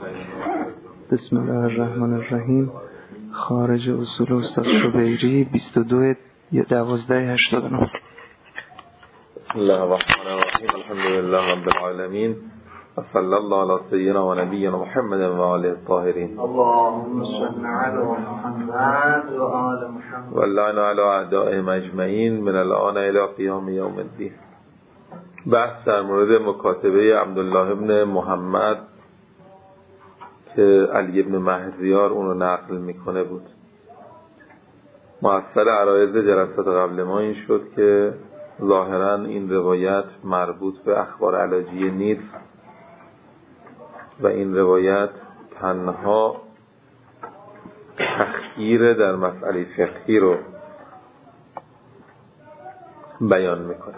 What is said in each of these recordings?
بسم الله الرحمن الرحیم. خارج اصول استاد شبیری 22/12/89. بسم الله الرحمن الرحیم. الحمد لله رب العالمین و صلی الله علی سیدنا و نبینا محمد و آله الطاهرین. اللهم صل علی محمد و آل محمد و لعن علی اعدائهم اجمعین من الان الی قیام یوم الدین. بحث در مورد مکاتبه عبدالله ابن محمد که علی ابن مهدیار اون رو نقل میکنه بود. مؤثر عرایض جلسات قبل ما این شد که ظاهرا این روایت مربوط به اخبار علاجیه نیست و این روایت تنها تخییر در مسئله فقهی رو بیان میکنه.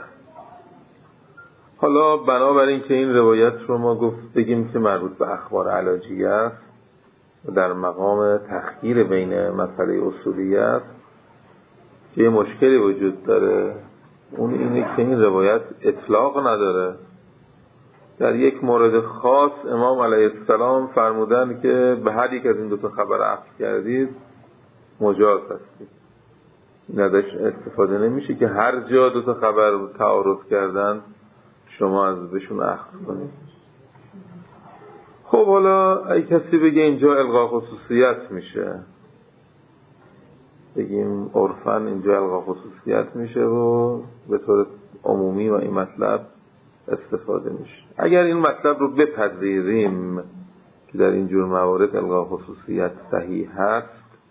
حالا بنابراین که این روایت رو ما بگیم که مربوط به اخبار علاجیه است و در مقام تخییر بین مسئله اصولی است، یه مشکلی وجود داره. اون اینه که این روایت اطلاق نداره. در یک مورد خاص امام علیه السلام فرمودن که به هر یک از این دو تا خبر اخذ کردید مجاز هستید. این ازش استفاده نمیشه که هر جا دو تا خبر تعارض کردن شما از بهشون اخذ کنید. خب حالا اگه کسی بگه اینجا الغاء خصوصیت میشه، بگیم عرفاً اینجا الغاء خصوصیت میشه و به طور عمومی و این مطلب استفاده میشه. اگر این مطلب رو بپذیریم که در این جور موارد الغاء خصوصیت صحیح هست،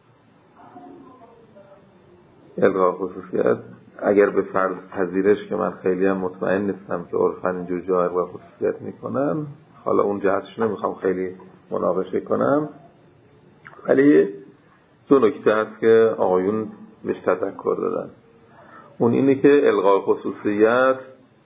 الغاء خصوصیت اگر به فرض پذیرش که من خیلی هم مطمئن نیستم که عرفاً اینجور جا الغاء خصوصیت میکنن، حالا اون جهتش نمیخوام خیلی مناقشه کنم، ولی دو نکته هست که آقایون بهش تذکر دادن. اون اینه که الغاء خصوصیت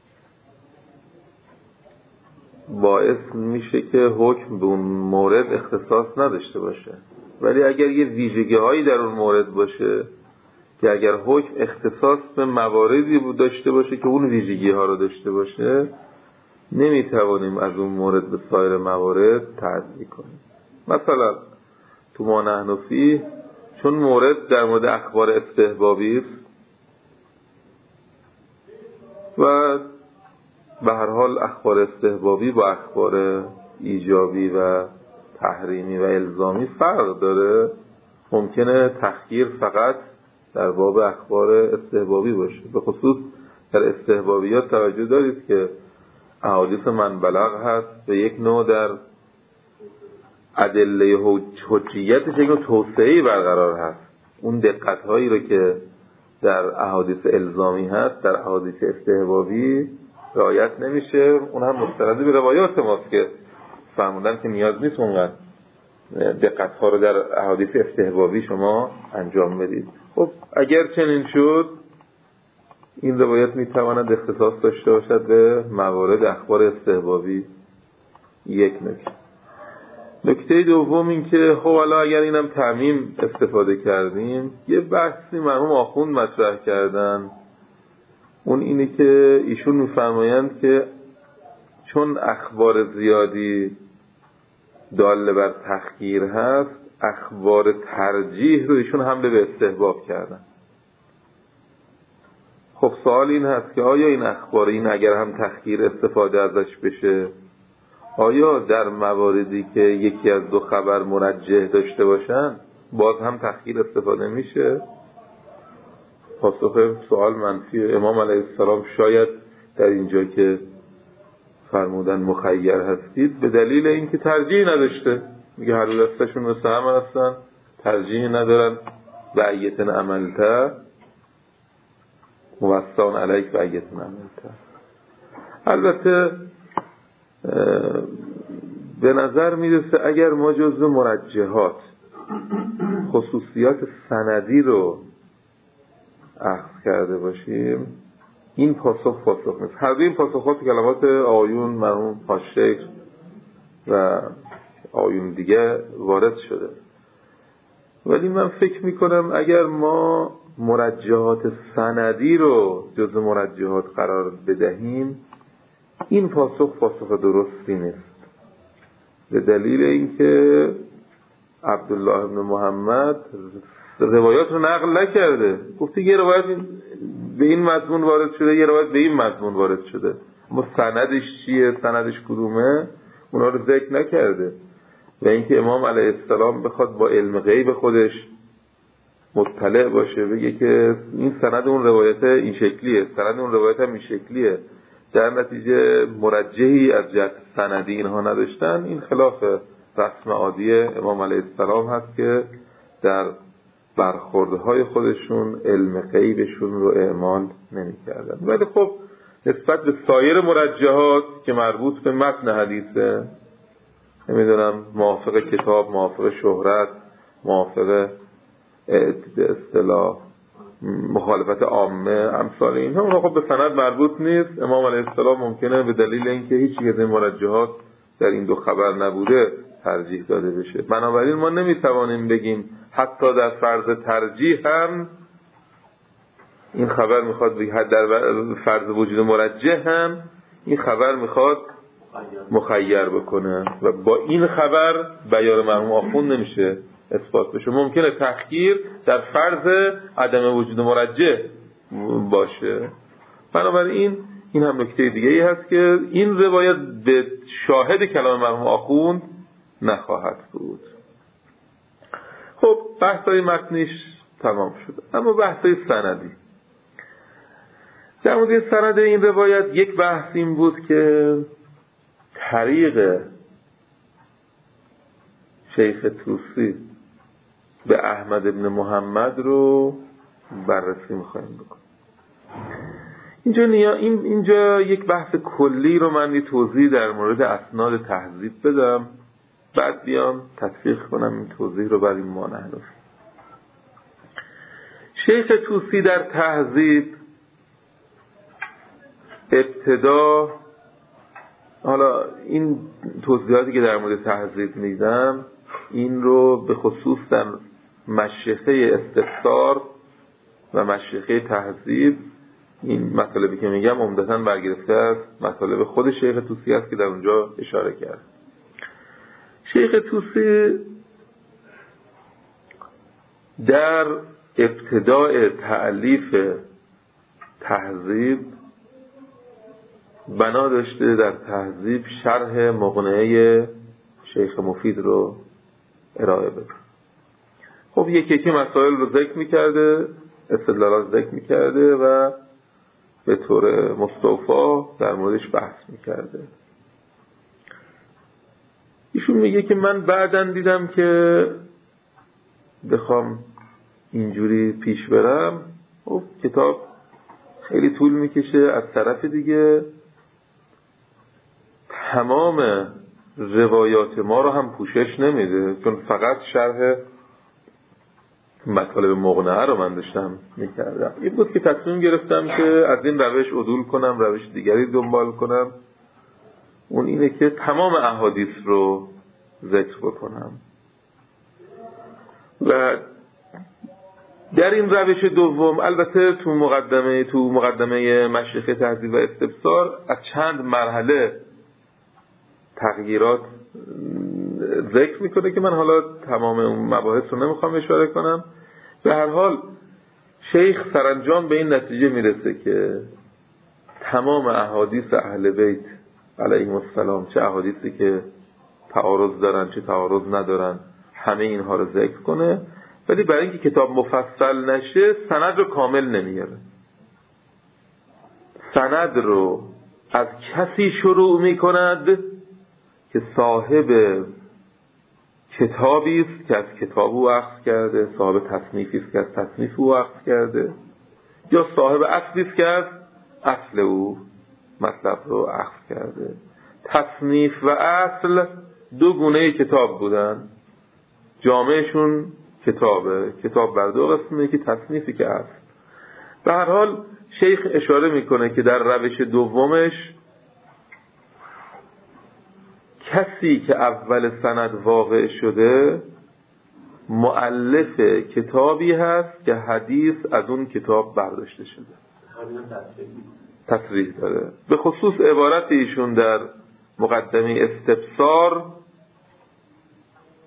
باعث میشه که حکم به اون مورد اختصاص نداشته باشه، ولی اگر یه ویژگی هایی در اون مورد باشه که اگر حکم اختصاص به مواردی داشته باشه که اون ویژگی ها رو داشته باشه، نمیتوانیم از اون مورد به سایر موارد تعدی کنیم. مثلا تو ما نحن فیه، چون مورد در مورد اخبار استحبابی است و به هر حال اخبار استحبابی با اخبار ایجابی و تحریمی و الزامی فرق داره، ممکنه تخییر فقط در باب اخبار استحبابی باشه. به خصوص در استحبابیات توجه دارید که احادیث من بلغ هست و یک نوع در ادله حجیتش یک نوع توسعه‌ای برقرار هست. اون دقت هایی رو که در احادیث الزامی هست در احادیث استحبابی رعایت نمیشه. اون هم مستند به روایات ماست که فرمودن که نیاز نیست اونقدر دقت ها رو در احادیث استحبابی شما انجام بدید. خب اگر چنین شد، این روایت میتواند اختصاص داشته باشد به موارد اخبار استحبابی. یک نکته دوم این که خب حالا اگر اینم تعمیم استفاده کردیم، یه بحثی مرحوم آخوند مطرح کردن. اون اینه که ایشون میفرمایند که چون اخبار زیادی داله بر تخییر هست، اخبار ترجیح رو ایشون هم به استحباب کردن. خب سوال این هست که آیا این اخبار این اگر هم تخییر استفاده ازش بشه، آیا در مواردی که یکی از دو خبر مرجح داشته باشن باز هم تخییر استفاده میشه؟ پاسخ سوال منفی. امام علیه السلام شاید در اینجا که فرمودن مخیر هستید به دلیل اینکه ترجیح نداشته، میگه هر دو دستشون مثل هم هستن، ترجیح ندارن. بعیتن عملته موسان علیک بعیتن عملته. البته به نظر میرسه اگر ما جزو مرجحات خصوصیات سندی رو اخذ کرده باشیم، این پاسخ نیست. هر دو این پاسخات کلمات آقایون مرحوم پاشیخ و آقایون دیگه وارد شده، ولی من فکر میکنم اگر ما مرجحات سندی رو جزو مرجحات قرار بدهیم، این پاسخ درستی نیست. به دلیل اینکه عبدالله ابن محمد روایات رو نقل نکرده. گفته یه روایت به این مضمون وارد شده، یه روایت به این مضمون وارد شده، اما سندش چیه، سندش کدومه، اونا رو ذکر نکرده. و اینکه امام علیه السلام بخواد با علم غیب خودش مطلع باشه، بگه که این سند اون روایت این شکلیه، سند اون روایت هم این شکلیه، در نتیجه مرجحی از جهت سندی اینها نداشتن، این خلاف رسم عادی امام علیه السلام هست که در برخوردهای خودشون علم غیبشون رو اعمال نمی کردن. ولی خب نسبت به سایر مرجحات که مربوط به متن حدیثه، نمیدونم موافق کتاب، موافق شهرت، موافق اصطلاح مخالفت عامه، امثال اینها، اونها خب به سند مربوط نیست. امام علیه السلام ممکنه به دلیل اینکه هیچ یک از این مرجحات در این دو خبر نبوده ترجیح داده بشه. بنابراین ما نمیتوانیم بگیم حتی در فرض ترجیح هم این خبر میخواد در فرض وجود مرجح هم این خبر میخواد مخیر بکنه و با این خبر بیان مرحوم آخوند نمیشه اثبات بشه. ممکنه تخییر در فرض عدم وجود مرجح باشه. بنابراین این هم نکته دیگه ای هست که این روایت به شاهد کلام مرحوم آخوند نخواهد بود. خب بحثای متنیش تمام شده، اما بحثای سندی. در مورد سند این روایت یک بحث این بود که طریق شیخ طوسی به احمد ابن محمد رو بررسی می‌خوایم بکنیم. اینجا یک بحث کلی رو من توضیح در مورد اسناد تهذیب بدم، بعد بیام تطبیق کنم این توضیح رو برای ما نحنف. شیخ طوسی در تهذیب ابتدا، حالا این توضیحاتی که در مورد تهذیب میدم این رو به خصوص در مشیخه استفسار و مشیخه تهذیب، این مطالبی که میگم عمدتاً برگرفته از مطالب خود شیخ طوسی است که در اونجا اشاره کرد. شیخ طوسی در ابتداء تألیف تهذیب بنا داشته در تهذیب شرح مقنعه شیخ مفید رو ارائه بده. خب یکی مسائل رو ذکر می‌کرده، استدلالات ذکر می‌کرده و به طور مستوفا در موردش بحث می‌کرده. ایشون میگه که من بعداً دیدم که بخوام اینجوری پیش برم خب کتاب خیلی طول میکشه، از طرف دیگه تمام روایات ما رو هم پوشش نمیده، چون فقط شرح مطالب مقنعه رو من داشتم میکردم. این بود که تصمیم گرفتم که از این روش عدول کنم، روش دیگری دنبال کنم، اون اینه که تمام احادیث رو ذکر بکنم. و در این روش دوم البته تو مقدمه مشیخه تهذیب و استفسار از چند مرحله تغییرات ذکر میکنه که من حالا تمام اون مباحث رو نمیخوام اشاره کنم. به هر حال شیخ سرانجام به این نتیجه میرسه که تمام احادیث اهل بیت علیهم السلام، چه احادیثی که تعارض دارن چه تعارض ندارن، همه اینها رو ذکر کنه، ولی برای اینکه کتاب مفصل نشه سند رو کامل نمیاره. سند رو از کسی شروع میکند که صاحب کتابی است که از کتاب او اخذ کرده، صاحب تصنیفی است که از تصنیف او اخذ کرده، یا صاحب اصلی است که از اصل او مطلب رو اخذ کرده. تصنیف و اصل دو گونه کتاب بودن، جامعشون کتابه، کتاب بر دو قسمه، که تصنیفی که اصل. به هر حال شیخ اشاره میکنه که در روش دومش کسی که اول سند واقع شده مؤلف کتابی هست که حدیث از اون کتاب برداشته شده، تصریح داره. به خصوص عبارت ایشون در مقدمه استفسار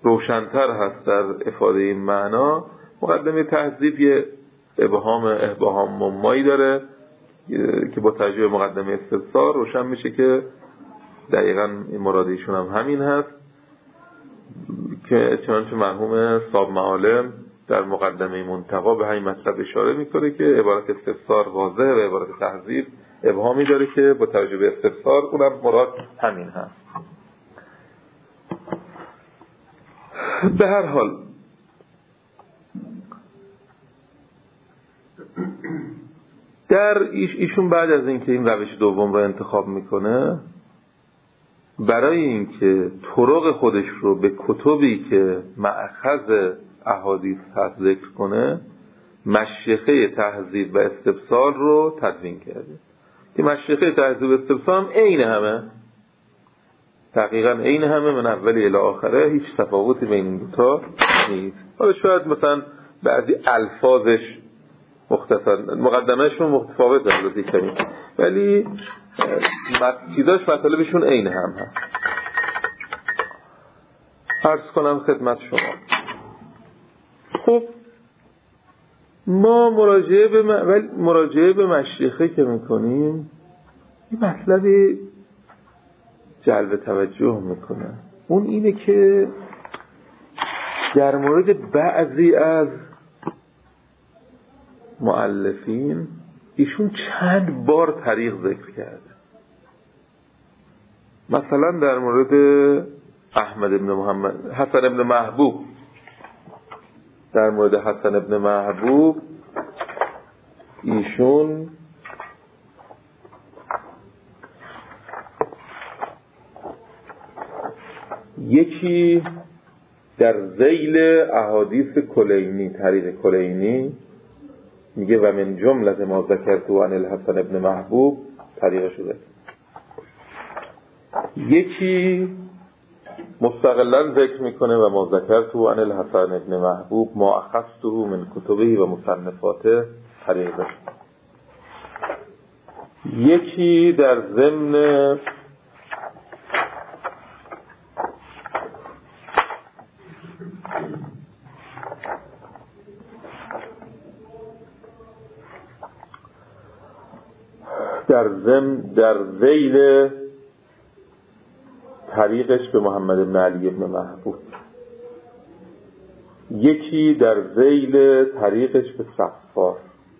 روشن‌تر هست در افاده این معنا. مقدمه تهذیب یه ابهام مایی داره که با تجربه مقدمه استفسار روشن میشه که دقیقاً این مرادیشون هم همین هست که چنانچه مرحوم صاحب معالم در مقدمه منتقا به همین مطلب اشاره میکنه که عبارت استفسار واضحه و عبارت تهذیب ابهامی داره که با تجربه استفسار اونم مراد همین هست. به هر حال در ایشون بعد از اینکه این روش دوم رو انتخاب میکنه، برای اینکه طرق خودش رو به کتبی که مأخذ احادیث هست ذکر کنه، مشیخه تهذیب و استفسار رو تدوین کرده که مشیخه تهذیب و استفسار هم عین همه، دقیقاً عین همه، من اولی الی آخره، هیچ تفاوتی بین این دوتا نیست. حالا شاید مثلا بعضی الفاظش مختصر، مقدمهشون متفاوته البته کمی، ولی چیزاش مطالبشون عین هم هست. عرض کنم خدمت شما. خب ما مراجعه به مشیخه که میکنیم این مطلبی جلب توجه میکنه. اون اینه که در مورد بعضی از مؤلفین ایشون چند بار طریق ذکر کرده. مثلا در مورد احمد ابن محمد، حسن ابن محبوب، در مورد حسن ابن محبوب ایشون یکی در ذیل احادیث کلینی، طریق کلینی میگه و من جمله ما ذکرتو عن الحسن ابن محبوب، طریقه شده. یکی مستقلا ذکر میکنه و ما ذکرتو عن الحسن ابن محبوب ما اخذته من کتبه و مصنفاته، طریقه. یکی در ضمن در ذیل طریقش به محمد بن علی بن محبوب، یکی در ذیل طریقش به صفار،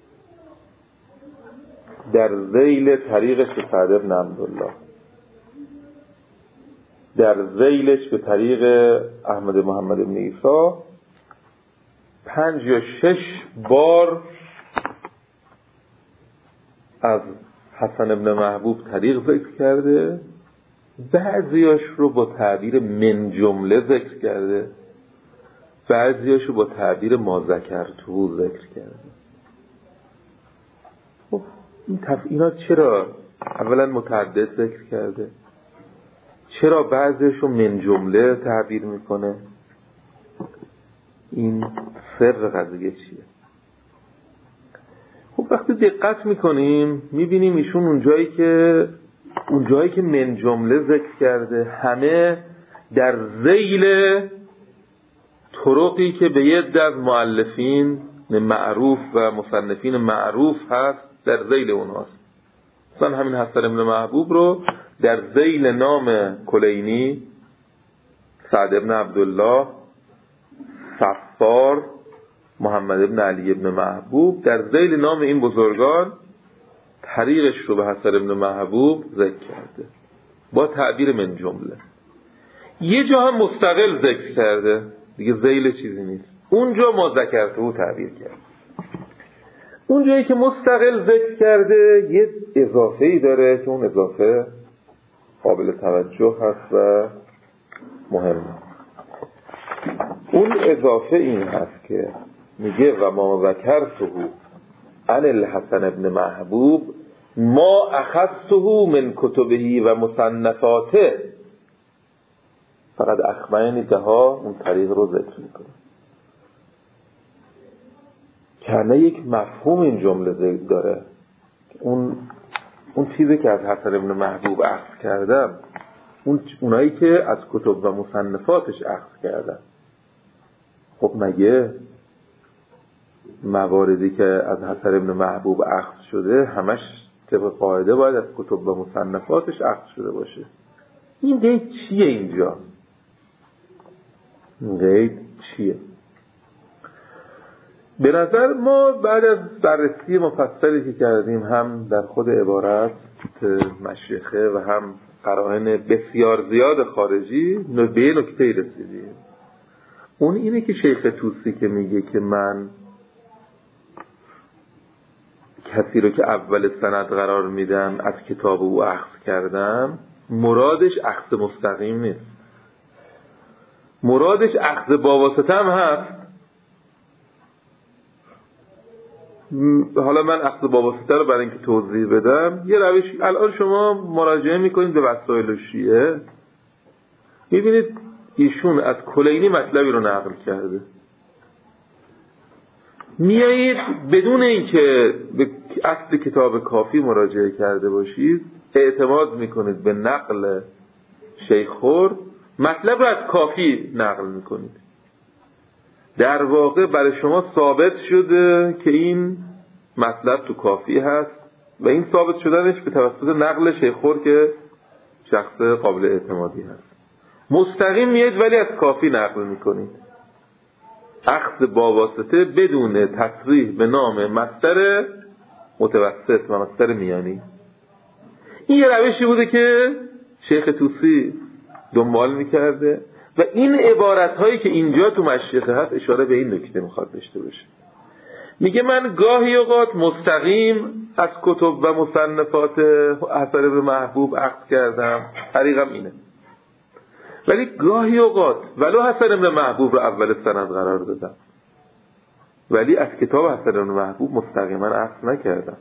در ذیل طریقش به سعد بن عبدالله، در ذیلش به طریق احمد محمد بن عیسی. 5 یا 6 بار از حسن ابن محبوب طریق ذکر کرده، بعضیاش رو با تعبیر من جمله ذکر کرده، بعضیاش رو با تعبیر ما ذکرتو ذکر کرده. خب این تفعیلات چرا اولا متعدد ذکر کرده؟ چرا بعضیاش رو من جمله تعبیر میکنه؟ این سر قضیه چیه؟ خب وقتی دقت میکنیم میبینیم ایشون اونجایی که من جمله ذکر کرده همه در ذیل طرقی که به ید از مؤلفین معروف و مصنفین معروف هست در ذیل اونهاست. مثلا همین حسن ابن محبوب رو در ذیل نام کلینی، سعد ابن عبدالله، صفار، محمد ابن علی ابن محبوب، در ذیل نام این بزرگان طریقش رو به حسن ابن محبوب ذکر کرده با تعبیر من جمله. یه جا هم مستقل ذکر کرده، دیگه ذیل چیزی نیست، اونجا ما ذکرته تعبیر کرده. اونجایی که مستقل ذکر کرده یه اضافه‌ای داره که اون اضافه قابل توجه هست و مهمه. اون اضافه این هست که میگه و ما ذکرته عن الحسن ابن محبوب ما اخذته من کتبه و مصنفاته، فقط اخمین دها اون طریق رو ذکر میکنه. کنه یک مفهوم این جمله داره. اون چیزی که از حسن ابن محبوب اخذ کردم، اونایی که از کتب و مصنفاتش اخذ کردم، خب مگه مواردی که از حسن ابن محبوب اخذ شده همش طبق قاعده باید از کتب و مصنفاتش اخذ شده باشه؟ این قید چیه اینجا؟ این قید چیه؟ به نظر ما بعد از بررسی مفصلی که کردیم هم در خود عبارت مشیخه و هم قرائن بسیار زیاد خارجی به نکته رسیدیم. اون اینه که شیخ طوسی که میگه که من کسی رو که اول سند قرار میدم از کتاب او اخذ کردم، مرادش اخذ مستقیم نیست، مرادش اخذ با واسطه هم هست. حالا من اخذ با واسطه رو برای اینکه توضیح بدم، یه روش الان شما مراجعه میکنید به وسائل شیعه، میبینید ایشون از کلینی مطلبی رو نقل کرده، میایید بدون اینکه به اصل کتاب کافی مراجعه کرده باشید اعتماد میکنید به نقل شیخ خرد، مطلب رو از کافی نقل میکنید. در واقع برای شما ثابت شده که این مطلب تو کافی هست و این ثابت شدنش به توسط نقل شیخ خرد که شخص قابل اعتمادی هست. مستقیم میاد ولی از کافی نقل میکنید، اخذ با واسطه بدون تصریح به نام مصدر متوسط و مصدر میانی. این یه روشی بوده که شیخ طوسی دنبال میکرده و این عبارت هایی که اینجا تو مشیخه هست اشاره به این نکته میخواد داشته باشه. میگه من گاهی اوقات مستقیم از کتب و مصنفات حسن ابن محبوب اخذ کردم، طریقم اینه، ولی گاهی اوقات ولو حسن ابن محبوب رو اول سند قرار دادم ولی از کتاب حسن ابن محبوب مستقیما اخذ نکردم،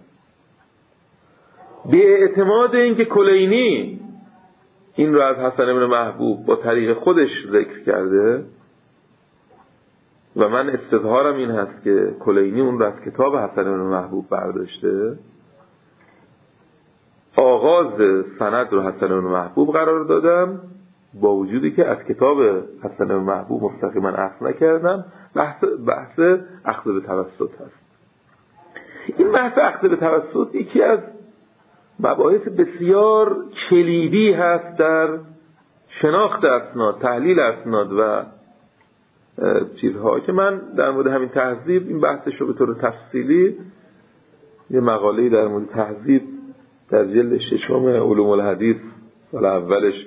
به اعتماد اینکه کلینی این رو از حسن ابن محبوب با طریق خودش ذکر کرده و من استظهارم این هست که کلینی اون رو از کتاب حسن ابن محبوب برداشته، آغاز سند رو حسن ابن محبوب قرار دادم با وجودی که از کتاب حسن ابن محبوب مستقیما اخذ نکردم. بحث اخذ به توسط هست. این بحث اخذ به توسط یکی از مباحث بسیار کلیدی هست در شناخت اسناد، تحلیل اسناد و چیزها که من در مورد همین تهذیب این بحثش رو به طور تفصیلی یه مقاله‌ای در مورد تهذیب در جلد 6 علوم الحدیث سال اولش،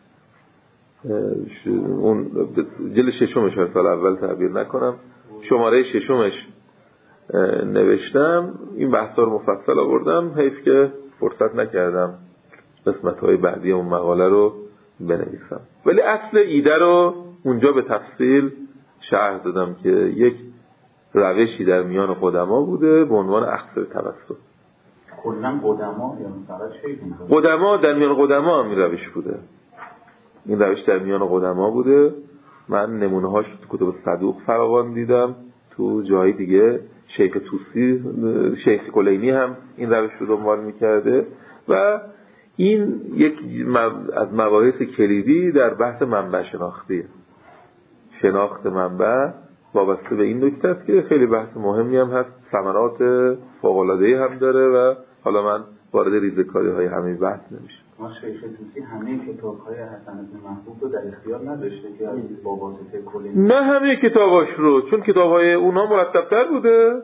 اون جلد 6 سال اول تعبیر نکنم، شماره 6 نوشتم، این بحثا رو مفصل آوردم، حیف که فرصت نکردم قسمت‌های بعدی اون مقاله رو بنویسم، ولی اصل ایده رو اونجا به تفصیل شرح دادم که یک روشی در میان قدما بوده به عنوان اخذ به توسط. کلاً قدما یا فقط شیخ؟ قدما در میان قدما هم این روش بوده، این روش در میان قدما بوده. من نمونه‌هاش تو کتب صدوق فراوان دیدم، تو جای دیگه شیخ طوسی، شیخ کلینی هم این روش رو دنبال می‌کرده و این یک از مباحث کلیدی در بحث منبع شناختیه. شناخت منبع وابسته به این نکته است که خیلی بحث مهمی هم هست، ثمرات فوق‌العاده‌ای هم داره و حالا من وارد ریزه‌کاری‌های همین بحث نمیشم. ما شیخ طوسی همه کتاب‌های حسن بن محبوب رو در اختیار نداشته که با واسطه کلینی؟ نه همه کتاباش رو، چون کتاب‌های اونها مرتب‌تر بوده.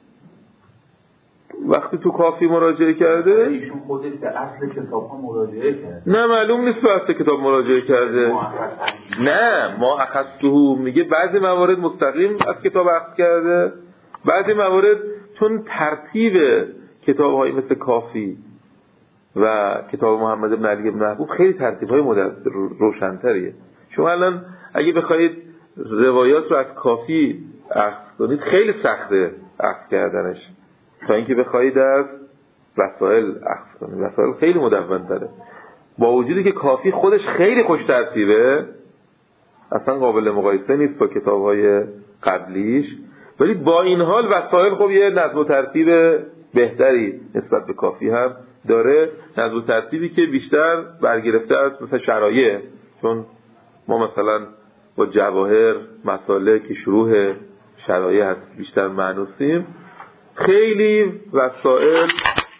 وقتی تو کافی مراجعه کرده ایشون خودش به اصل کتاب‌ها مراجعه کرده. نه معلوم نیست به اصل کتاب مراجعه کرده. نه ما اخذته میگه بعضی موارد مستقیم از کتاب اخذ کرده، بعضی موارد چون ترتیب کتاب‌های مثل کافی و کتاب محمد بن علی بن محبوب خیلی ترتیب‌های روشن‌تریه. شما الان اگه بخواید روایات رو از کافی اخذ کنید خیلی سخته اخذ کردنش تا اینکه بخواید از وسائل اخذ کنید. وسائل خیلی مدون‌تره، با وجودی که کافی خودش خیلی خوش ترتیبه، اصلا قابل مقایسه نیست با کتاب‌های قبلیش، ولی با این حال وسائل خب یه نظم و ترتیب بهتری نسبت به کافی هم داره، نظم و ترتیبی که بیشتر برگرفته از مثلا شرایع. چون ما مثلا با جواهر مسالک شروح شرایع هست بیشتر معنوسیم، خیلی وسائل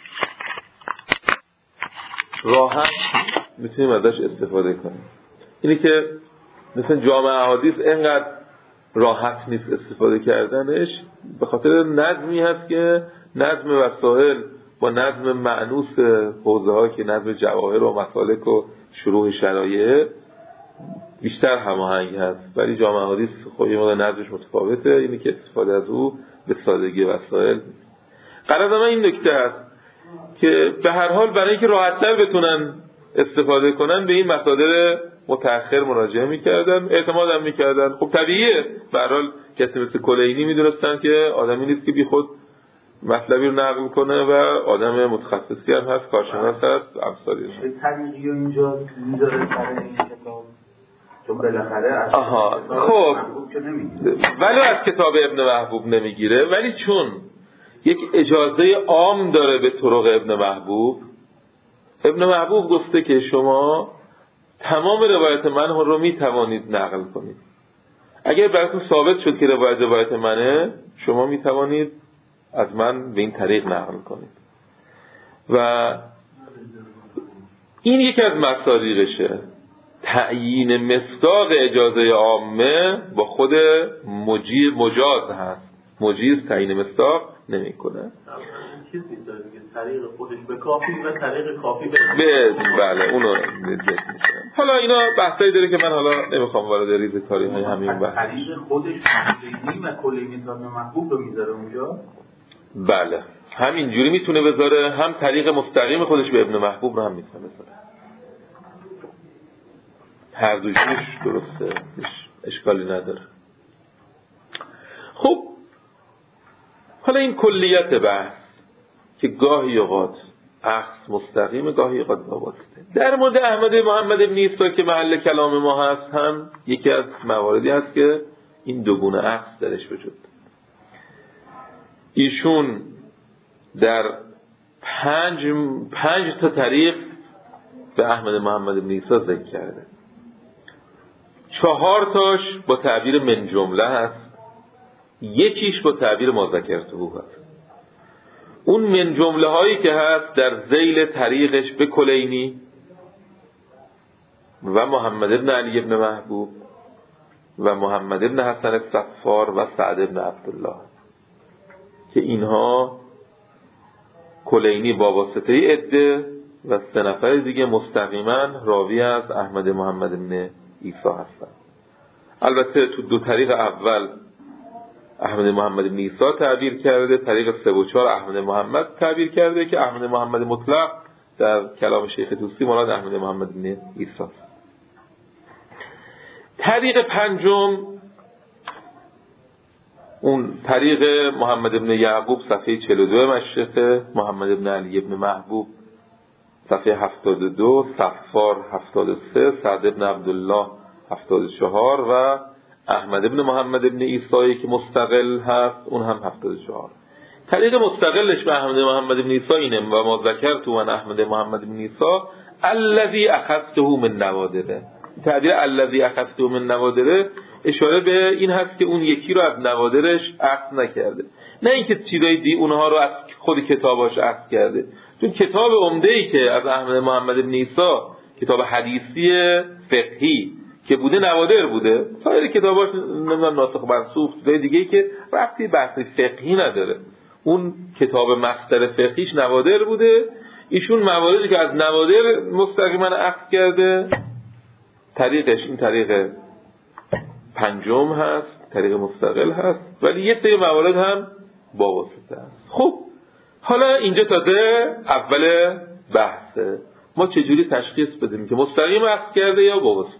راحت میتونیم ازش استفاده کنیم. اینی که مثلا جامع احادیث اینقدر راحت نیست استفاده کردنش، به خاطر نظمی هست که نظم وسائل با نظم معنوس حوزه ها که نظم جواهر و مسالک و شروح شرایع بیشتر هماهنگ هست، ولی جامع احادیث خب یه مقدار نظمش متفاوته. اینی که استفاده از او به سادگی وسائل. غرض من این نکته هست که به هر حال برای اینکه راحت‌تر بتونن استفاده کنن به این مصادر متأخر مراجعه می‌کردن، اعتماد هم می‌کردن. خب طبیعیه، به هر حال کسی مثل کلینی می‌دونستن که آدمی نیست که بی خود مطلبی رو نقل می‌کنه و آدم متخصصی هم هست، کارشناس هست، امثالیش. چه طریقی اینجا می‌ذاره برای این کتاب؟ چون بالاخره خب ولی از کتاب ابن محبوب نمیگیره، ولی چون یک اجازه عام داره به طرق ابن محبوب. ابن محبوب گفته که شما تمام روایت من رو میتوانید نقل کنید. اگر براتون ثابت شد که روایت منه، شما میتوانید از من به این طریق نقل کنید. و این یکی از مصادیقشه. تعیین مصداق اجازه عامه با خود مجاز هست. مجیز تعیین مصداق نمی کنه. چیزی داره که طریق خودش به کافی و طریق کافی به بله اونو ذکر میشه. حالا اینا بحثایی داره که من حالا نمیخوام وارد ریزکاری های همین بحث. طریق خودش کلینی و کلینی تا محبوب رو میذاره اونجا. بله همینجوری میتونه بذاره، هم طریق مستقیم خودش به ابن محبوب رو هم میتونه بذاره. هر دوش درسته، اشکالی نداره. خب حالا این کلیت بحث که گاهی اوقات عکس مستقیم، گاهی اوقات واسطه. در مورد احمد محمد بن عیسی که محل کلام ما هست، هم یکی از مواردی هست که این دوگونه عکس درش وجود داره. ایشون در پنج تا طریق به احمد محمد بن عیسی ذکر کرده. 4 تاش با تعبیر من جمله هست، یکیش با تعبیر ما ذکرته هست. اون من جمله هایی که هست در ذیل طریقش به کلینی و محمد بن علی بن محبوب و محمد بن حسن الصفار و سعد بن عبدالله، که اینها کلینی با واسطه عده و 3 نفر دیگه مستقیما راوی از احمد محمد بن عیسی هستند. البته تو 2 طریق اول احمد محمد بن عیسی تعبیر کرده، طریق 3 و 4 احمد محمد تعبیر کرده که احمد محمد مطلق در کلام شیخ توسی مراد احمد محمد بن عیسی است. طریق 5 اون طریق محمد بن یعقوب صفحه 42 مشرقه، محمد بن علی بن محبوب صفحه 72، صفار 73، سعد بن عبدالله 74 و احمد بن محمد بن عیسی که مستقل هست اون هم 74. طریق مستقلش به احمد محمد بن عیسی اینه و ما ذکرت و احمد محمد بن عیسی الذی اخذته من نوادره. تعبیر الذی اخذته من نوادره اشاره به این هست که اون یکی رو از نوادرش اخذ نکرده، نه اینکه چیزای دی اونها رو از خود کتاباش اخذ کرده. چون کتاب عمده‌ای که از احمد محمد بن عیسی کتاب حدیثی فقهی که بوده نوادر بوده، سایر کتاباش نمیدونم ناسخ منسوخ چیزای دیگه‌ای که ربطی بحث فقهی نداره. اون کتاب مصدر فقهیش نوادر بوده، ایشون مواردی که از نوادر مستقیما اخذ کرده. طریقش این طریق 5 هست، طریق مستقل هست، ولی یه سری موارد هم با واسطه هست. خب حالا اینجا تازه اول بحثه، ما چجوری تشخیص بدیم که مستقیم اخذ کرده یا با واسطه؟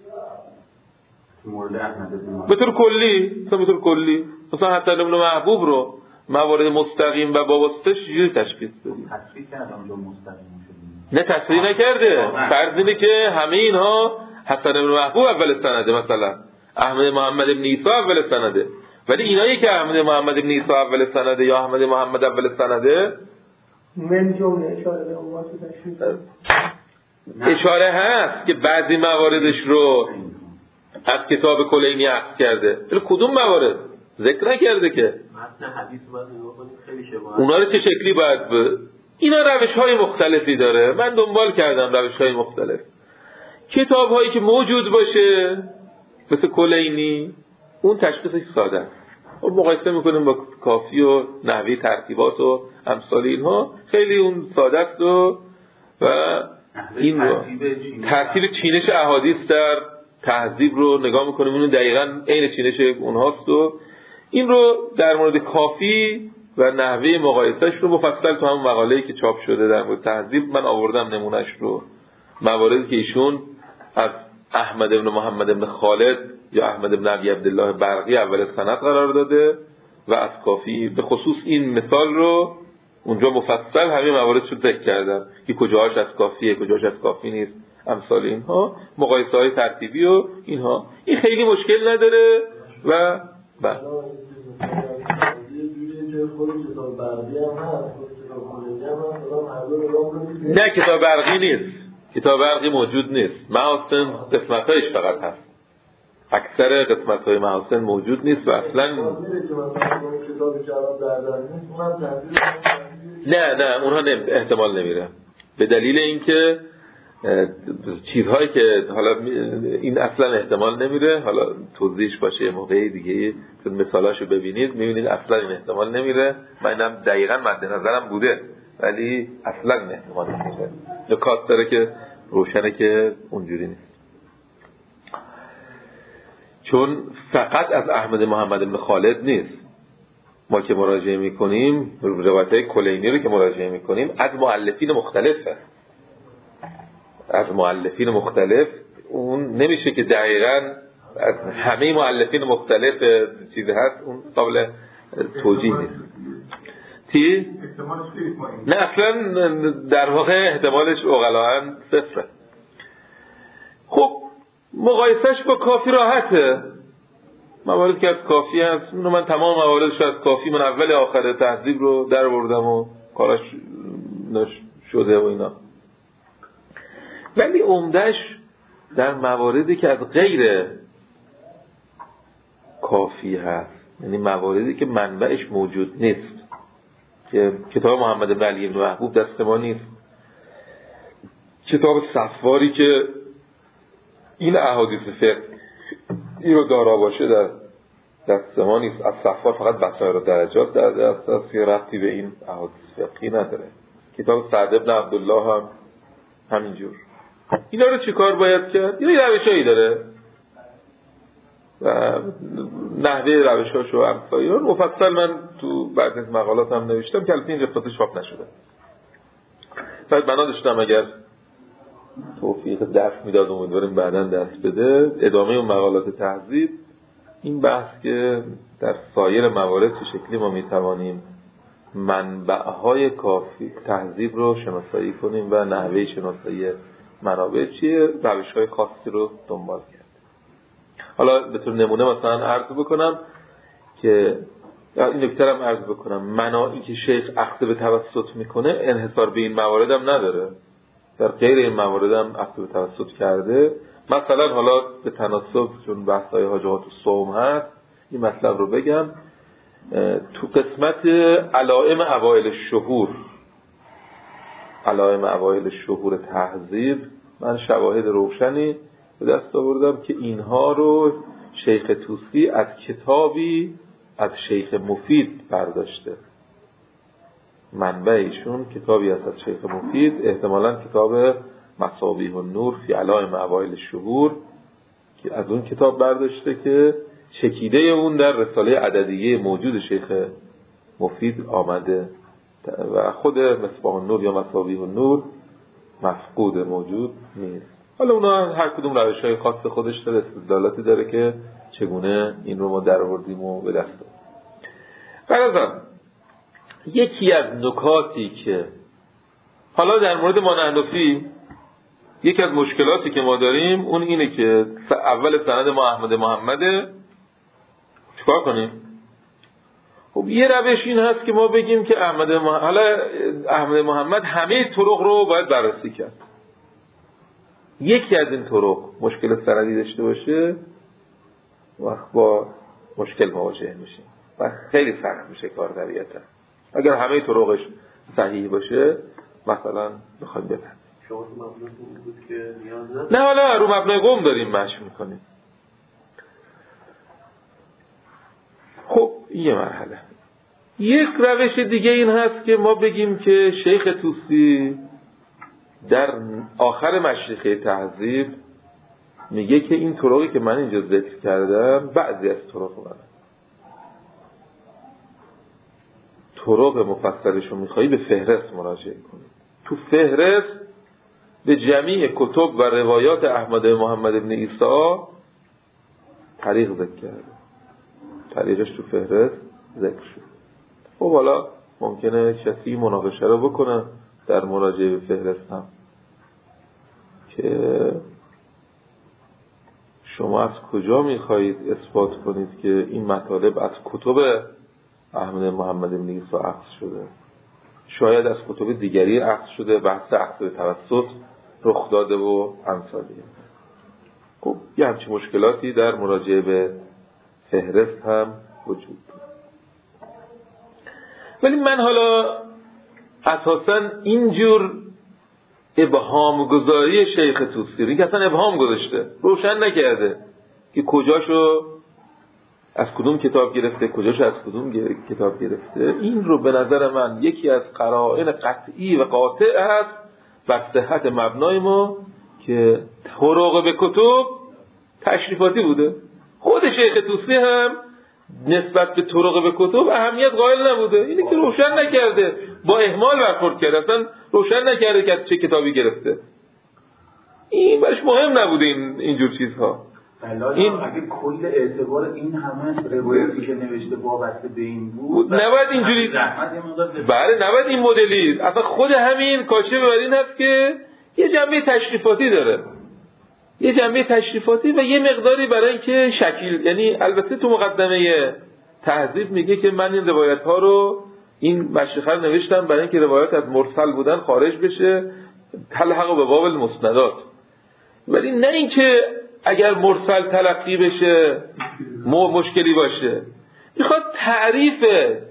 به طور کلی مثلا حتی ابن محبوب رو موارد مستقیم و با واسطه چجوری تشخیص بدیم؟ تصریح کرده اونجا مستقیم شده، نه تصریح نکرده. فرض اینه که همه اینها حسن ابن محبوب اول سنده، مثلا احمد محمد بن عیسی اول سنده، ولی اینایی که احمد محمد بن عیسی اول سنده یا احمد محمد اول سنده من جمله اشاره به اون واسطه اشاره هست که بعضی مواردش رو از کتاب کلینی عکس کرده. ولی کدوم موارد ذکر نکرده که متن حدیث باید نگاه کنیم خیلی شباهت. اونا رو چه شکلی باید اینا روش‌های مختلفی داره. من دنبال کردم روش‌های مختلف. کتاب‌هایی که موجود باشه مثل کلینی اون تشخیصش ساده است. مقایسه میکنیم با کافی و نحوه ترتیبات و امثال اینها خیلی اون ساده است و این رو ترتیب چینش احادیث در تهذیب رو نگاه میکنیم اون دقیقاً عین چینش اونهاست و این رو در مورد کافی و نحوه مقایسهش رو مفصل تو همون مقاله‌ای که چاپ شده در مورد تهذیب من آوردم نمونهش رو، مواردی که ایشون از احمد بن محمد بن خالد یا احمد بن ابی عبدالله برقی اول سند قرار داده و از کافی به خصوص این مثال رو اونجا مفصل همه مواردش رو ذکر کردن که کجاهاش از کافیه کجاهاش از کافی نیست، امثال اینها، مقایسه های ترتیبی و اینها. این خیلی مشکل نداره و نه کتاب برقی نیست، کتاب برقی موجود نیست، محاسن قسمتایش فقط هست، اکثر قسمت‌های محاسن موجود نیست و اصلا نه اونها احتمال نمیره به دلیل اینکه چیزهایی که حالا این اصلا احتمال نمیره، حالا توضیحش باشه موقعی دیگه که مثالاشو ببینید میبینید اصلا این احتمال نمیره. من اینم دقیقاً مد نظرم بوده ولی اصلا احتمال نمیره، نکات داره که روشنه که اونجوری نیست. چون فقط از احمد محمد بن خالد نیست، ما که مراجعه میکنیم روایت‌های کلینی رو که مراجعه میکنیم از مؤلفین مختلفه، از مؤلفین مختلف اون نمیشه که دقیقاً از همه مؤلفین مختلف چیزی هست اون قابل توجیه نیست. نه اصلا در واقع احتمالش اغلاً صفره. خب مقایسهش با کافی راحته، موارد که از کافی هست اونو من تمام مواردش از کافی من اول آخر تهذیب رو در بردم و کارش شده و اینا. ولی عمدش در مواردی که از غیر کافی هست، یعنی مواردی که منبعش موجود نیست، که کتاب محمد بن علی بن محبوب دست ما نیست، کتاب صفواری که این احادیث فقهی رو دارا باشه در دست ما نیست. از صفوار فقط بصائر و درجات در دست است که ربطی به این احادیث فقهی نداره. کتاب سعد بن عبدالله هم همینجور. اینا رو چی کار باید کرد؟ یه روشایی داره و نحوه روشاش و امثال رو مفصل من تو بعضی از مقالات هم نوشتم که البته این قسمت چاپ نشده. شاید بنا داشتم اگر توفیق درس میداد امیدواریم بعداً درس بده ادامه اون مقالات تهذیب، این بحث که در سایر موارد چه شکلی ما میتوانیم منبعهای کافی تهذیب رو شناسایی کنیم و نحوه شناسایی منابع چیه، روش‌های خاصی رو دنبال کرد. حالا به طور نمونه مثلا عرض بکنم که این نکته هم عرض بکنم مناعی که شیخ اخذ به توسط میکنه انحصار به این موارد هم نداره، در غیر این موارد هم اخذ به توسط کرده. مثلا حالا به تناسب چون بحث‌های حاجات الصوم هست این مطلب رو بگم، تو قسمت علائم اوایل شهور تهذیب من شواهد روشنی به دست آوردم که اینها رو شیخ طوسی از کتابی از شیخ مفید برداشته. منبع ایشون کتابی از شیخ مفید، احتمالاً کتاب مصابیح النور فی علائم اوایل الشهور که از اون کتاب برداشته که چکیده اون در رساله عددیه موجود شیخ مفید آمده و خود مصباح النور یا مصابیح النور مفقود موجود نیست. حالا اونا هر کدوم روش‌های خاص خودش داره، استدلالاتی داره که چگونه این رو ما در آوردیم و به دست آوردیم. یکی از نکاتی که حالا در مورد مانحنفی یکی از مشکلاتی که ما داریم اون اینه که اول سند ما احمد محمده، چیکار کنیم؟ خب یه روش این هست که ما بگیم که احمد محمد همه طرق رو باید بررسی کرد. یکی از این طرق مشکل سندی داشته باشه وقت با مشکل مواجه میشیم و خیلی سخت میشه کار طبیعتا. اگر همه طرقش صحیح باشه مثلا بخوایم ببریم. شما تو مبناتون بود که نیاز نه حالا رو مبنای قوم داریم مشق میکنیم. خب یه مرحله. یک روش دیگه این هست که ما بگیم که شیخ طوسی در آخر مشریخه تهذیب میگه که این طرقی که من اینجا ذکر کردم بعضی از طرق طرق مفصلش رو میخوایی به فهرست مراجعه کنی. تو فهرست به جمیع کتب و روایات احمد محمد ابن عیسی طریق ذکر کرده. طریقش تو فهرست ذکر شد. خب حالا ممکنه کسی مناقشه رو بکنه در مراجعه به فهرست هم که شما از کجا میخواهید اثبات کنید که این مطالب از کتب احمد محمد بن عیسی اخذ شده؟ شاید از کتب دیگری اخذ شده، بحث اخذ توسط رخ داده و امثالی. خب یه همچین مشکلاتی در مراجعه به فهرست هم وجود داره. ولی من حالا اساساً اینجور ابهام گذاری شیخ طوسی که اصلا ابهام گذاشته، روشن نکرده که کجاشو از کدوم کتاب گرفته، کجاشو از کدوم کتاب گرفته، این رو به نظر من یکی از قرائن قطعی و قاطع است بر صحت مبنای ما که طرق به کتب تشریفاتی بوده. خود شیخ طوسی هم نسبت به طرق به کتب اهمیت قائل نبوده. اینی که روشن نکرده، با اهمال برخورد کرده، اصلا روشن نکرده که از چه کتابی گرفته. این برش مهم نبوده اینجور چیزها. این اگه کل اعتبار این همه روایتی که نوشته وابسته به این بود نباید اینجوری، بله نباید این مدلی. اصلا خود همین کاشف بر این هست که یه جنبه تشریفاتی داره، یه جنبه تشریفاتی و یه مقداری برای اینکه شکل، یعنی البته تو مقدمه تهذیب میگه که من این روایت ها رو، این مشیخه رو نوشتم برای اینکه روایت از مرسل بودن خارج بشه، تلحق به باب المسندات. ولی نه اینکه اگر مرسل تلقی بشه مشکلی باشه، میخواد تعریف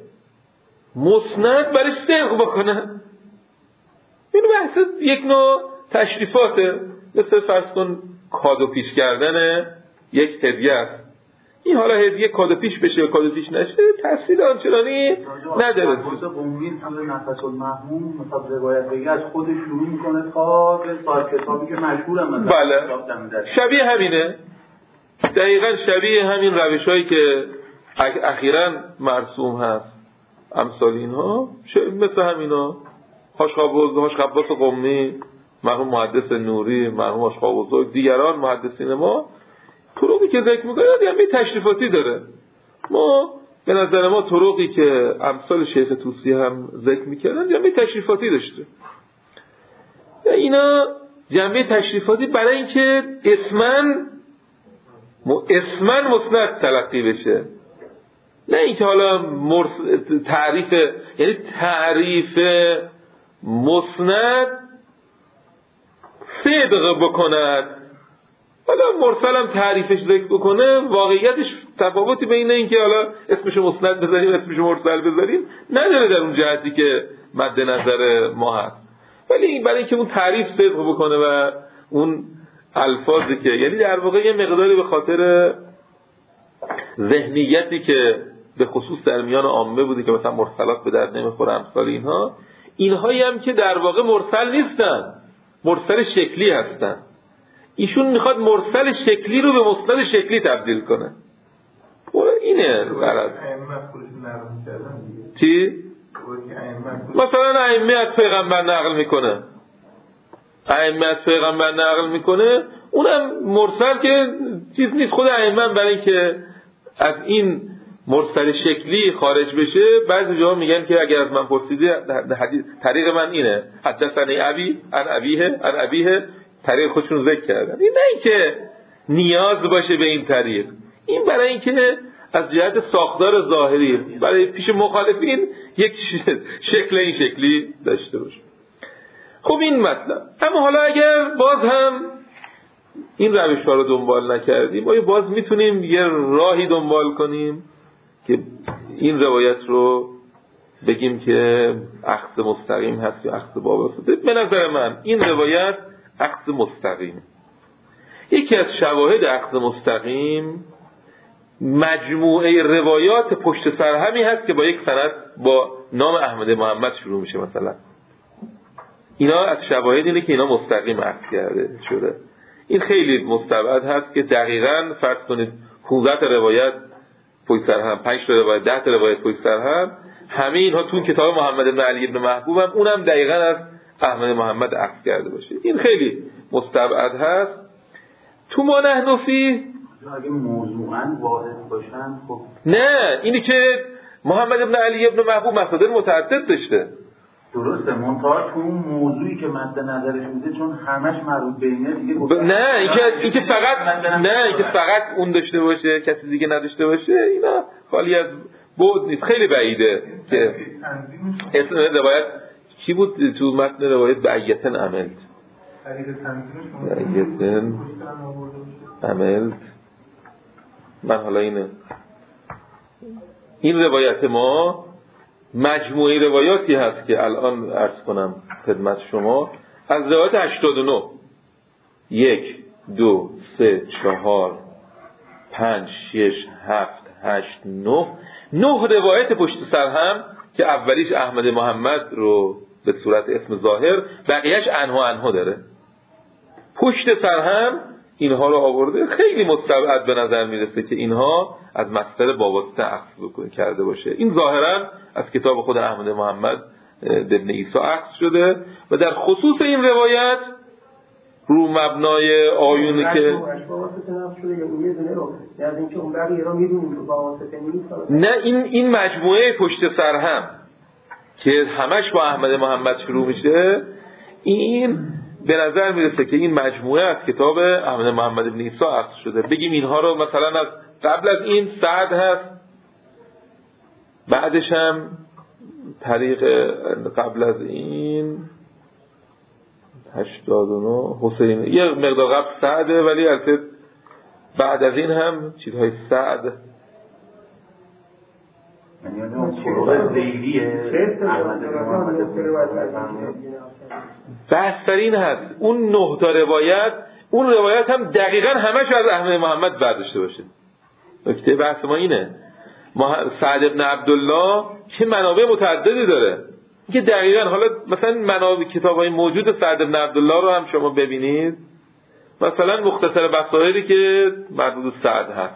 مسند برای صدق بکنه. این بحث یک نوع تشریفاته، مثل فرض کن کادو پیش کردن یک هدیه است. این حالا هدیه کادو پیش بشه یا کادو پیش نشه تفصیل آنچنانی نداره. قومی توی نفس المحموم مثلا روایت بگه از خودش شروع میکنه تا به صاحب کتابی که مشهورم مثلا. بله شبیه همینه، دقیقاً شبیه همین روش‌هایی که اخیراً مرسوم هست امثال اینها، مثل همینا. هاش خباس قمی، مرحوم محدث نوری، مرحوم آشقابوزرگ، دیگران محدثین ما طرقی که ذکر میکنن یعنی تشریفاتی داره. ما به نظر ما طرقی که امثال شیخ طوسی هم ذکر میکردن یعنی تشریفاتی داشته. اینا جنبه تشریفاتی برای اینکه اسمن مسند تلقی بشه، نه اینکه حالا تعریف، یعنی تعریف مسند صدق بکند. حالا مرسل هم تعریفش ذکر بکنه، واقعیتش تفاوتی بین این که حالا اسمش مسند بذاریم اسمش مرسل بذاریم نداره در اون جهتی که مد نظر ما هست. ولی برای اینکه اون تعریف صدق بکنه و اون الفاظی که، یعنی در واقع یه مقداری به خاطر ذهنیتی که به خصوص در میان عامه بوده که مثلا مرسلات به درد نمیخوره امثال اینهایی هم که در واقع مرسل نیستن، مرسل شکلی هستن. ایشون میخواد مرسل شکلی رو به مسند شکلی تبدیل کنه. اینه غرض. چی؟ مثلا ائمه از پیغمبر نقل میکنه، ائمه از پیغمبر نقل میکنه، اونم مرسل که چیز نیست. خود ائمه برای اینکه از این مرسل شکلی خارج بشه بعضی جاها میگن که اگر از من پرسیدی طریق من اینه، حدثنی ابی عن ابیه طریق خودشون ذکر کردن. این نه اینکه نیاز باشه به این طریق، این برای اینکه از جهت ساختار ظاهری برای پیش مخالفین یک شکل این شکلی داشته باشه. خب این مطلب. اما حالا اگر باز هم این روش ها رو دنبال نکردیم، آیا باز میتونیم یه راهی دنبال کنیم که این روایت رو بگیم که اخذ مستقیم هست یا اخذ وابسته؟ به نظر من این روایت اخذ مستقیم. یکی از شواهد اخذ مستقیم مجموعه روایات پشت سر همی هست که با یک سند با نام احمد محمد شروع میشه مثلا. اینا از شواهد اینه که اینا مستقیم اخذ کرده شده. این خیلی مستبعد هست که دقیقاً فرض کنید 15 روایت پشت سر هم، 5 تا روایت، 10 تا روایت پشت سر هم، همه اینها تو کتاب محمد بن علی بن محبوب هم اونم دقیقاً از احمد محمد اخذ کرده باشه. این خیلی مستبعد هست. تو ما نحن فی اگه موضوعاً واحد باشن خب نه، اینی که محمد بن علی بن محبوب مصادر متعدد داشته. درسته، منتها تو اون موضوعی که مد نظرش میده چون همش مربوط به اینه دیگه نه اینکه فقط اون داشته باشه کسی دیگه نداشته باشه، اینا خالی از بعد نیست. خیلی بعیده که اسم روایت کی بود تو متن روایت؟ بعیتن عملت، بعیتن عملت. من حالا این روایت ما مجموعه روایاتی هست که الان عرض کنم خدمت شما. از روایت 89 1 2 3 4 5 6 7 8 9 روایت پشت سر هم که اولیش احمد محمد رو به صورت اسم ظاهر، بقیهش انها داره. پشت سر هم اینها رو آورده. خیلی مستبعد به نظر میرسه که اینها از مصدر وابسته اخذ کرده باشه. این ظاهرا از کتاب خود احمد محمد ابن عیسی اخذ شده و در خصوص این روایت رو مبنای آیونی که نه این مجموعه پشت سر هم که همش با احمد محمد شروع میشه، این به نظر میرسه که این مجموعه از کتاب احمد محمد ابن عیسی اخذ شده. بگیم اینها رو مثلا از قبل از این سعد هست، بعدش هم طریق قبل از این 89 حسین، یه مقدار قبل سعده، ولی البته بعد از این هم چیزهای سعد بحث در این هست اون 9 تا روایت، اون روایت هم دقیقاً همش از احمد محمد برداشته باشه. نکته بحث ما اینه سعد بن عبدالله که منابع متعددی داره که دقیقاً حالا مثلا منابع کتاب‌های موجود سعد بن عبدالله رو هم شما ببینید، مثلا مختصر بصائری که مربوط به سعد هست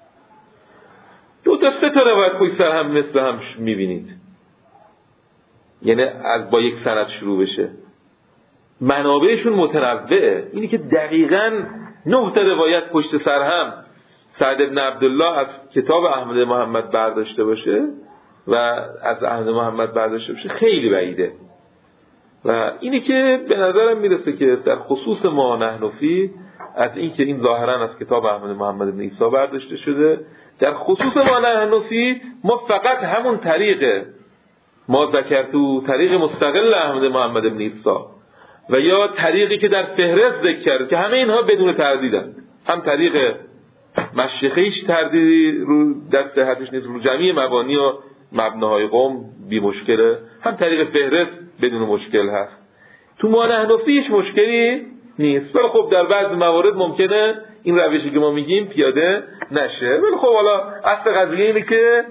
2 تا 3 تا روایت پشت سر هم مثل هم می‌بینید، یعنی از با یک سند شروع بشه. منابعشون متنوعه. اینی که دقیقاً 9 تا روایت پشت سر هم سعد بن عبدالله از کتاب احمد محمد برداشته باشه و از احمد محمد برداشته باشه خیلی بعیده. و اینی که به نظرم میرسه که در خصوص ما نحن فی، از این که این ظاهرا از کتاب احمد محمد بن عیسی برداشته شده، در خصوص ما نحن فی ما فقط همون طریق ما ذکرتو، طریق مستقل احمد محمد بن عیسی و یا طریقی که در فهرست ذکر کرد که همه اینها بدون تردیدن، هم طریق مشیخیش تردیدی رو در صحتش نیست، رو جمعی مبانی و مبناهای قوم بی مشکله، هم طریق فهرست بدون مشکل هست. تو ما نحن فی هیچ مشکلی نیست، ولی خب در بعض موارد ممکنه این روشی که ما میگیم پیاده نشه. ولی خب حالا اصل قضیه اینه که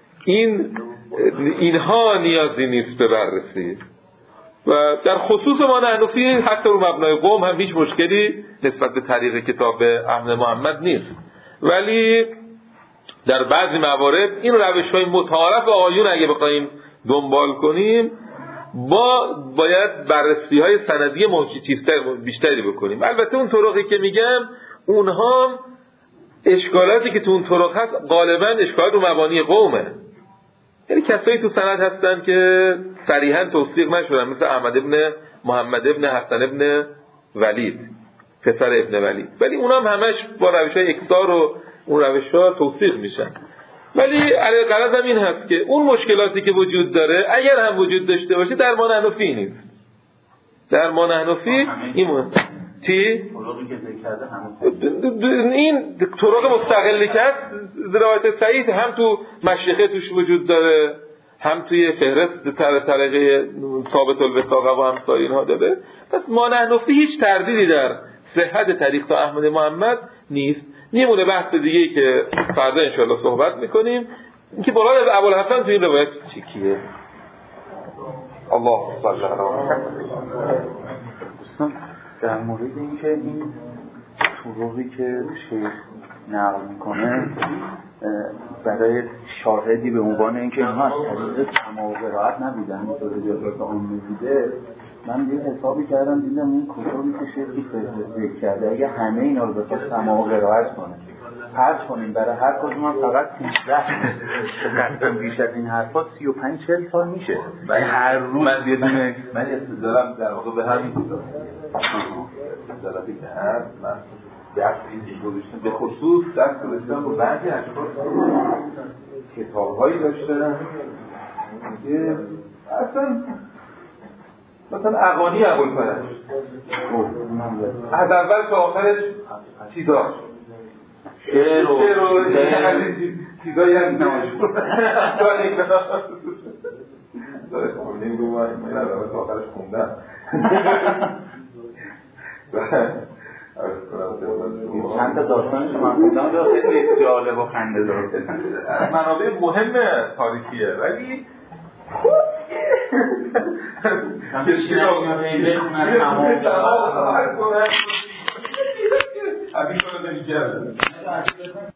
اینها نیازی نیست به بررسی و در خصوص ما نحن فی حتی رو مبنای قوم هم هیچ مشکلی نسبت به طریق کتاب احمد محمد نیست. ولی در بعضی موارد این روش‌های متعارف آیون اگه بخوایم دنبال کنیم باید بررسی‌های سندی بیشتری بکنیم. البته اون طرقی که میگم اونها اشکالاتی که تو اون طرق هست غالباً اشکالات رو مبانی قومه، یعنی کسایی تو سند هستن که صریحاً توثیق نشدن، مثل احمد ابن محمد ابن حسن ابن ولید پسر ابن ولید، ولی اونام همش با روش‌های اکثار و اون روش‌ها توثیق میشن. ولی علی غرض هم این هست که اون مشکلاتی که وجود داره اگر هم وجود داشته باشه در ما نحن فی نیست. در ما نحن فی این چی؟ طرقی که ذکر کرده همون این طرق مستقلی کرد روایت صحیح هم تو مشیخه توش وجود داره، هم توی فهرست طریقه ثابت الوثاقه و همسای اینها داره. پس ما نحنفی هیچ تردیدی در صحت طریق تا احمد محمد نیست. میمونه بحث دیگه‌ای که فردا انشاءالله صحبت میکنیم، اینکه مراد از ابوالحسن توی این روایت چیه. الله صلی علی محمد. در مورد اینکه این طرقی که شیخ نقل میکنه برای شاهدی به عنوان اینکه اینها از طریق سماع و قرائت نبودن، اینطور جلسات عامه بوده، من یه حسابی کردم دیدم این کتابی که شیخ ذکر کرده اگه همه اینا رو بخواد سماع و قرائت کنه فرض کنیم برای هر کدوم هم فقط 15 بیش از این حرفا 35-40 سال میشه. برای هر روز من استدلالم در واقع به همین بود. استدلالی که هست من درس این گذاشتم به خصوص درس گذاشتم با بعضی اشخاص کتاب‌هایی داشتن که مثلا اغانی ابوالفرج از اول تا آخرش چیزاش شعر و چیزایی هم نماشون نمیگو من از اول تا آخرش خوندم. چند تا داستانش من خوندم یا خیلی جالب و خنده دار منابع مهم تاریخیه ولی خوب